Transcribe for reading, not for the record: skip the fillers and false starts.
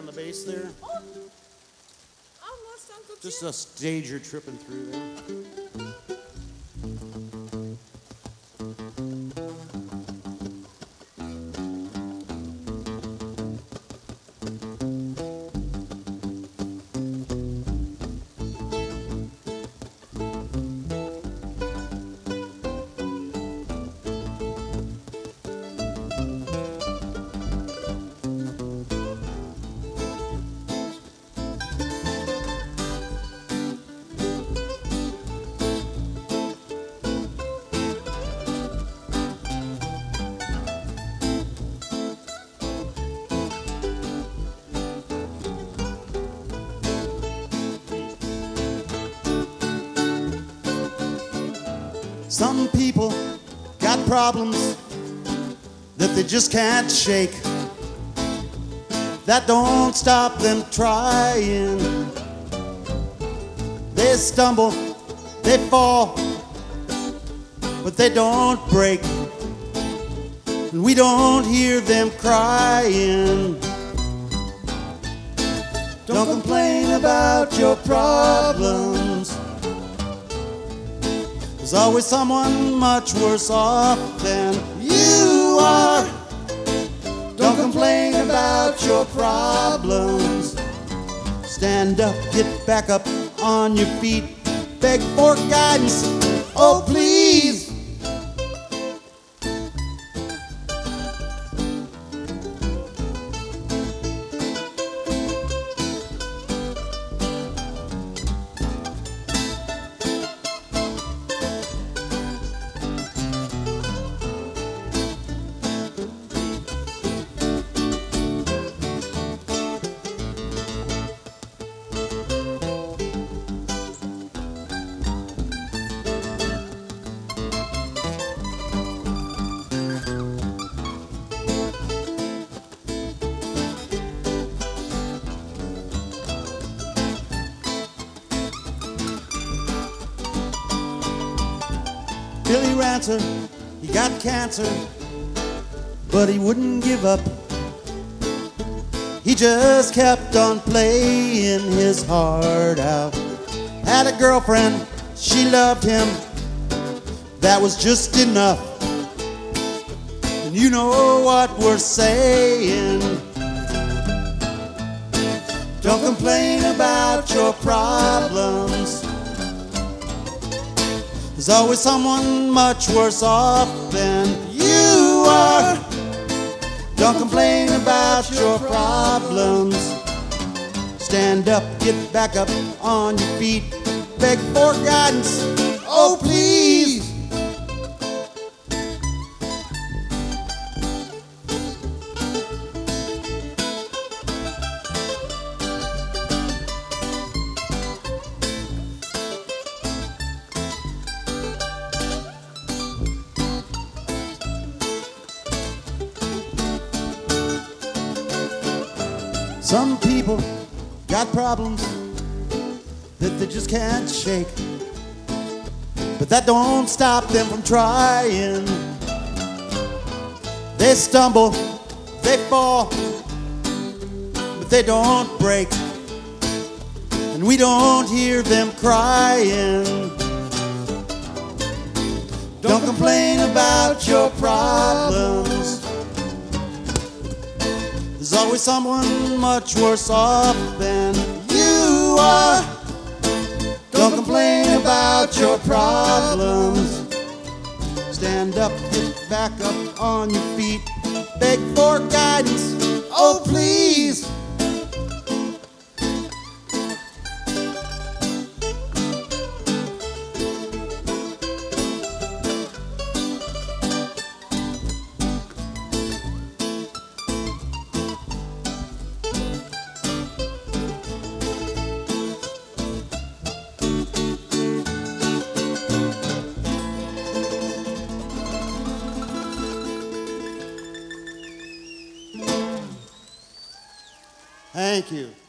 on the bass there. Oh, almost, Uncle Jim. Just a stage you're tripping through there. Some people got problems that they just can't shake. That don't stop them trying. They stumble, they fall, but they don't break. And we don't hear them crying. Don't complain about your problems. There's always someone much worse off than you are. Don't complain about your problems. Stand up, get back up on your feet. Beg for guidance, oh please. Billy Ransom, he got cancer, but he wouldn't give up. He just kept on playing his heart out. Had a girlfriend, she loved him, that was just enough. And you know what we're saying. Don't complain about your problems. There's always someone much worse off than you are. Don't complain about your problems. Stand up, get back up on your feet. Beg for guidance, oh please. Some people got problems that they just can't shake, but that don't stop them from trying. They stumble, they fall, but they don't break, and we don't hear them crying. Don't complain about your problems. There's always someone much worse off than you are. Don't complain about your problems. Stand up, get back up on your feet. Beg for guidance, oh please. Thank you.